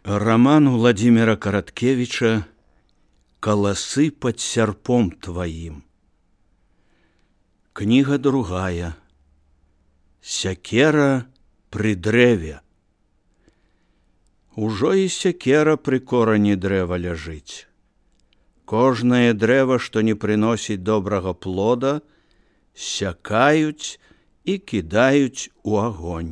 Роман Владимира Короткевича «Колосы под серпом твоим». Книга другая. Сякера при дрэве. Ужо і сякера при корані дрэва ляжыць. Кожнае дрэва, што не прыносіць добрага плода, сякаюць і кідаюць у агонь.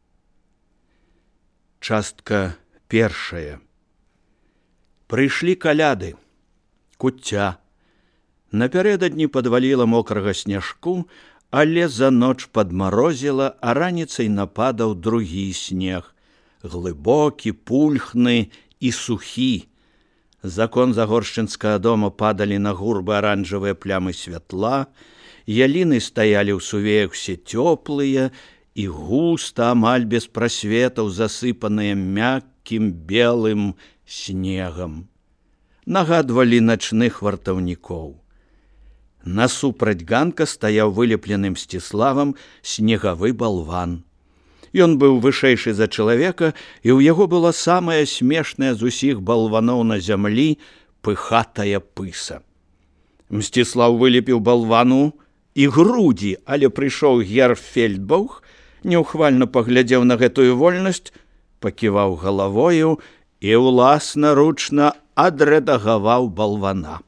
Частка першая. Прыйшлі каляды, куцця. Напярэдадні падваліла мокрага сняжку, але за ноч падмарозіла, а раніцай нападаў другі снег, глыбокі, пульхны і сухі. З акон загоршчынскага дома падалі на гурбы аранжавыя плямы святла, яліны стаялі ў сувеях усе цёплыя і густа, амаль без прасветаў, засыпаныя мяккім белым снегам. Нагадвалі начных вартаўнікоў. Насупраць ганка стаяў вылепленым Мсціславам снегавы балван. Ён быў вышэйшы за чалавека, і ў яго была самая смешная з усіх балваноў на зямлі пыхатая пыса. Мсціслаў вылепіў балвану і грудзі, але прыйшоў герфельдбаух, неўхвальна паглядзеў на гэтую вольнасць, паківаў галавою і ўласнаручна адрэдагаваў балвана.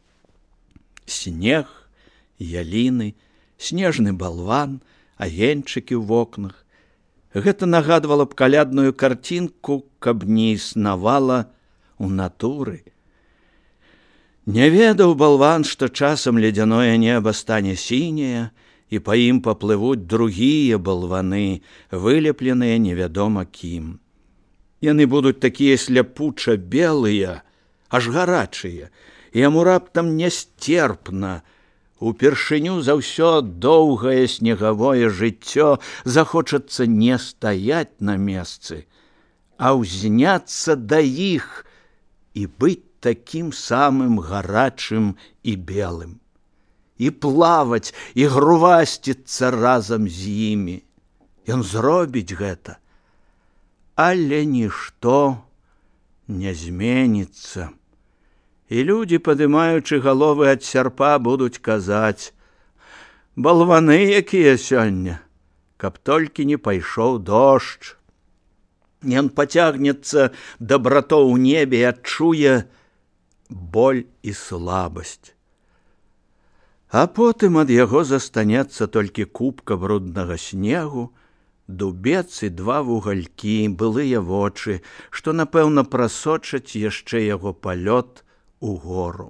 Снег, яліны, снежны балван, агеньчыкі ў вокнах. Гэта нагадвала б калядную карцінку, каб не існавала ў натуры. Не ведаў балван, што часам ледзяное неба стане сіняе, і па ім паплывуць другія балваны, вылепленыя невядома кім. Яны будуць такія сляпуча белыя, аж гарачыя, і яму раптам нясцерпна. Упершыню за ўсё доўгае снегавое жыццё захочацца не стаяць на месцы, а ўзняцца да іх і быць такім самым гарачым і белым. І плаваць, і грувасціцца разам з імі. Ён зробіць гэта, але нішто не зменіцца. І людзі, падымаючы галовы ад сярпа, будуць казаць: «Балваны якія сёння, каб толькі не пайшоў дождж». Ён пацягнецца да братоў у небе і адчуе боль і слабасць. А потым ад яго застанецца толькі купка бруднага снегу, дубец і два вугалькі, былыя вочы, што, напэўна, прасочаць яшчэ яго палёт угору.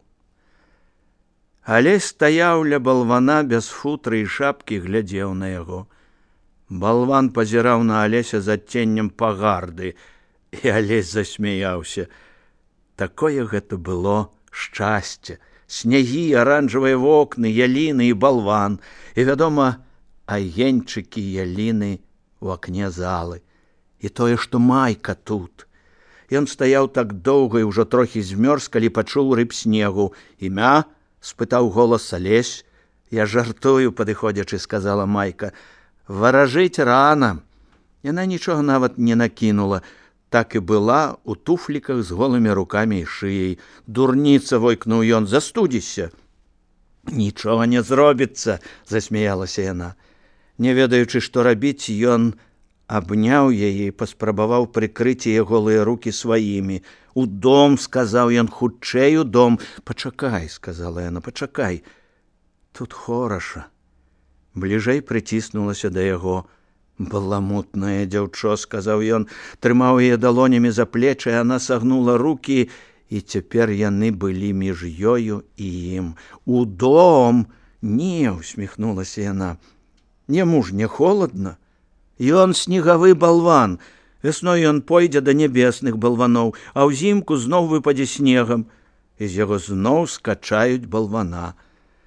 Алесь стаяў ля балвана без футры і шапкі, глядзеў на яго. Балван пазіраў на Алеся з адценнем пагарды, і Алесь засмяяўся. Такое гэта было шчасце. Снягі, аранжавыя вокны, яліны і балван. І, вядома, агеньчыкі яліны ў акне залы. І тое, што Майка тут. Ён стаяў так доўга і ўжо трохі змёрз, калі пачуў рып снегу. «Імя?» – спытаў голас Алесь. «Я жартую», – падыходзячы, сказала Майка. «Варажыць рана». Яна нічога нават не накінула. Так і была у туфліках з голымі рукамі і шыяй. «Дурніца!» – войкнуў ён. «Застудзіся!» «Нічога не зробіцца!» – засмяялася яна. Не ведаючы, што рабіць, ён абняў яе і паспрабаваў прыкрыць яе голыя рукі сваімі. «У дом!» – сказаў ён. «Хутчэй у дом!» «Пачакай!» – сказала яна. «Пачакай! Тут хораша!» Бліжэй прыціснулася да яго. «Баламутнае дзяўчо!» – сказаў ён, трымаў яе далонямі за плечы, а яна сагнула рукі, і цяпер яны былі між ёю і ім. «У дом!» «Не!» – усміхнулася яна. «Яму ж не холадна? Ён снегавы балван. Вясной ён пойдзе да нябесных балваноў, а ўзімку зноў выпадзе снегам, і з яго зноў скачаюць балвана.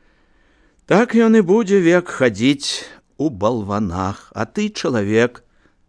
Так ён і будзе век хадзіць у балванах, а ты чалавек,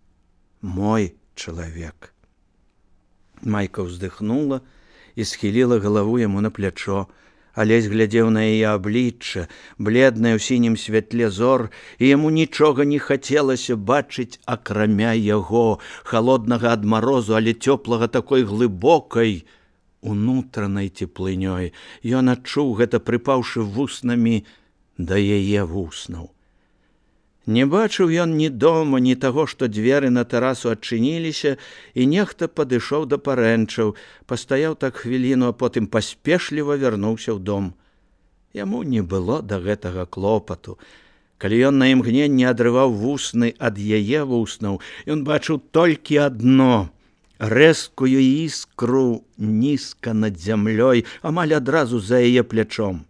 мой чалавек». Майка ўздыхнула і схіліла галаву яму на плячо. Алесь глядзеў на яе аблічча, бледнае ў сінім святле зор, і яму нічога не хацелася бачыць, акрамя яго, халоднага ад марозу, але цёплага такой глыбокай, унутранай цеплынёй. Ён адчуў гэта, прыпаўшы вуснамі да яе вуснаў. Не бачыў ён ні дома, ні таго, што дзверы на тэрасу адчыніліся, і нехта падышоў да парэнчаў, пастаяў так хвіліну, а потым паспешліва вярнуўся ў дом. Яму не было да гэтага клопату. Калі ён на імгненне адрываў вусны ад яе вуснаў, ён бачыў толькі адно — рэзкую іскру нізка над зямлёй, амаль адразу за яе плячом.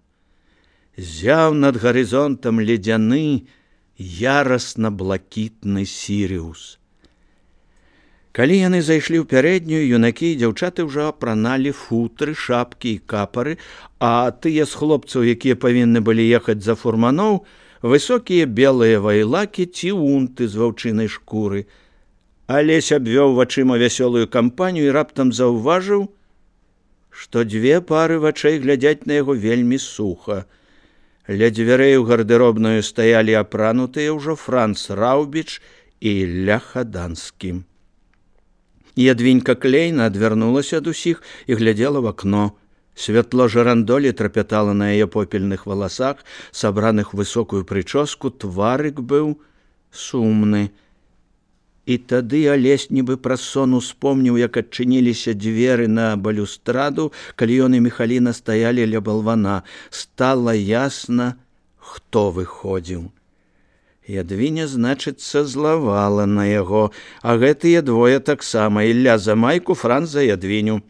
Зяў над гарызонтам ледзяны, ярасна-блакітны Сірыус. Калі яны зайшлі ў пярэднюю, юнакі і дзяўчаты ўжо апраналі футры, шапкі і капары, а тыя з хлопцаў, якія павінны былі ехаць за фурманоў, высокія белыя вайлакі ці унты з ваўчынай шкуры. Алесь абвёў вачыма вясёлую кампанію і раптам заўважыў, што дзве пары вачэй глядзяць на яго вельмі суха. Ля дзвярэй у гардэробную стаялі апранутыя ўжо Франц Раўбіч і Ілля Хаданскі. Ядвінька Клейна адвярнулася ад усіх і глядзела в акно. Святло жарандолі трапятала на яе попельных валасах, сабраных высокую прычоску, тварык быў сумны. І тады Алесь нібы праз сон успомніў, як адчыніліся дзверы на балюстраду, калі ён і Міхаліна стаялі ля балвана. Стала ясна, хто выходзіў. Ядвіня, значыцца, злавала на яго, а гэтыя двое таксама, Ілля за майку, Франц за Ядвіню.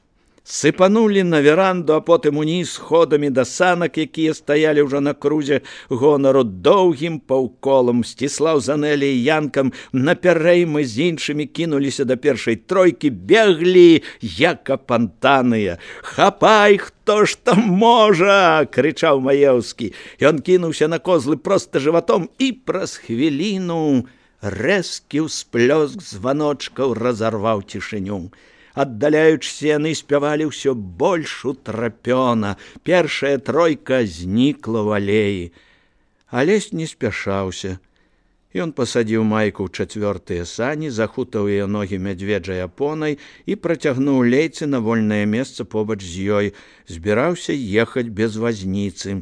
Сыпанулі на веранду, а потым уніз сходамі да санак, якія стаялі ўжо на крузе гонару, доўгім паўколам. Сціслаў з Анэляй і Янкам напярэймы з іншымі кінуліся да першай тройкі, беглі, як апантаныя. «Хапай, хто ж там можа!» — крычаў Маеўскі. Ён кінуўся на козлы проста жыватом, і праз хвіліну рэзкі ўсплёск званочкаў разарваў цішыню. Аддаляючыся, яны спявалі ўсё больш утрапёна. Першая тройка знікла ў алеі. Алесь не спяшаўся. Ён пасадзіў майку ў чацвёртыя сані, захутаў яе ногі мядзведжай апонай і працягнуў лейцы на вольнае месца побач з ёй. Збіраўся ехаць без вазніцы.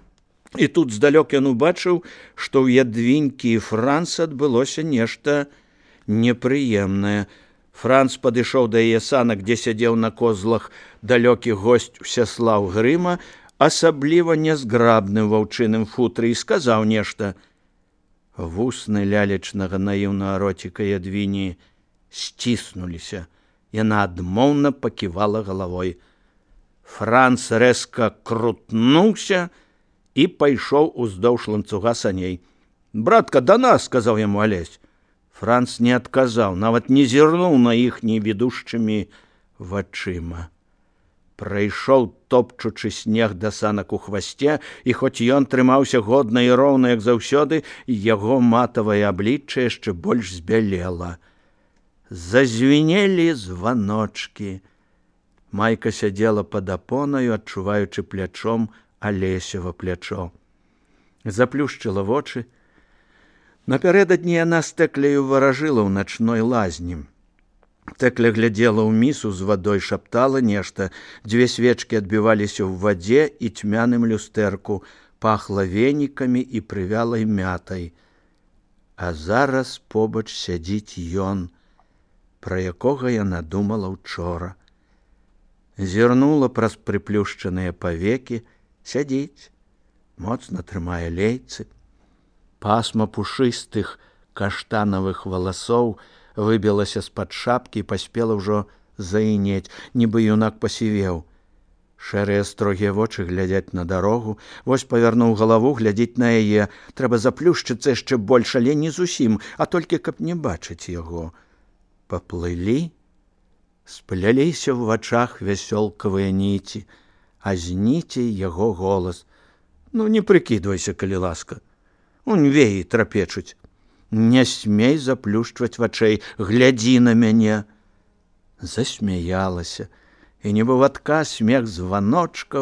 І тут здалёк ён убачыў, што ў Ядвінькі і Франца адбылося нешта непрыемнае. Франц падышоў да яе санак, дзе сядзеў на козлах далёкі госць Усяслаў Грыма, асабліва нязграбны ў ваўчыным футры, і сказаў нешта. Вусны лялечнага наіўнага роціка Ядвіні сціснуліся. Яна адмоўна паківала галавой. Франц рэзка крутнуўся і пайшоў уздоўж ланцуга саней. «Братка, да нас!» — сказаў яму Алесь. Франц не адказаў, нават не зірнуў на іх невідушчымі вачыма. Прайшоў, топчучы снег да санак у хвасце, і хоць ён трымаўся годна і роўна, як заўсёды, яго матавае аблічча яшчэ больш збялела. Зазвінелі званочкі. Майка сядзела пад апонаю, адчуваючы плячом Алесева плячо. Заплюшчыла вочы. Напярэдадні яна з Тэкляю варажыла ў начной лазні. Тэкля глядзела ў місу з вадой, шаптала нешта. Дзве свечкі адбіваліся ў вадзе і цьмяным люстэрку, пахла венікамі і прывялай мятай. А зараз побач сядзіць ён, пра якога яна думала ўчора. Зірнула праз прыплюшчаныя павекі, сядзіць, моцна трымае лейцы. Пасма пушыстых каштанавых валасоў выбілася з-пад шапкі і паспела ўжо заінець, нібы юнак пасівеў. Шэрыя строгія вочы глядзяць на дарогу, вось павярнуў галаву, глядзіць на яе. Трэба заплюшчыцца яшчэ больш, але не зусім, а толькі каб не бачыць яго. Паплылі, спляліся ў вачах вясёлкавыя ніці, а з ніцей яго голас. «Ну, не прыкідвайся, калі ласка. Унь веі трапечуць. Не смей заплюшчваць вачэй, глядзі на мяне». Засмяялася, і нібы в адказ смех званочкаў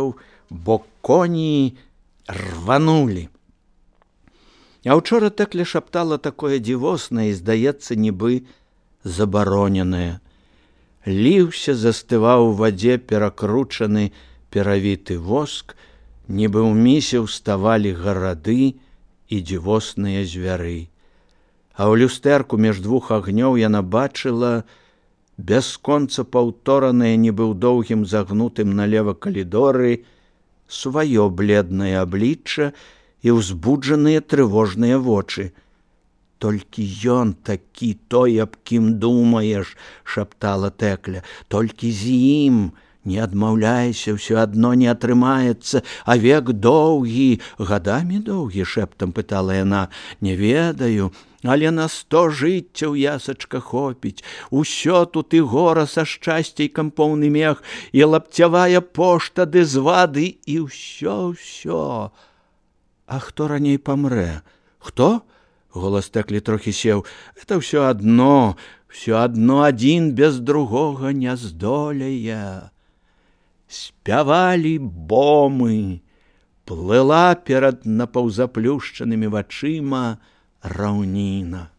бо коні рванулі. А ўчора Тэкля шаптала такое дзівоснае і, здаецца, нібы забароненае. Ліўся, застываў у вадзе перакручаны перавіты воск, нібы ў місе ўставалі гарады і дзівосныя звяры. А ў люстэрку між двух агнёў яна бачыла бясконца паўторанае, нібы ў доўгім загнутым налева калідоры, сваё бледнае аблічча і ўзбуджаныя трывожныя вочы. «Толькі ён такі той, аб кім думаеш», – шаптала Тэкля. «Толькі з ім не адмаўляйся, ўсё адно не атрымаецца, а век доўгі». «Гадамі доўгі?» – шэптам пытала яна. «Не ведаю, але на 100 жыццяў, ясачка, хопіць. Усё тут і гора са шчасцейкам поўны мех, і лапцявая пошта ды звады, і ўсё. А хто раней памрэ? Хто?» Голас Тэклі трохі сеў. «Это ўсё адно адзін без другога не здолее». Спявалі бомы, плыла перад напаўзаплюшчанымі вачыма раўніна.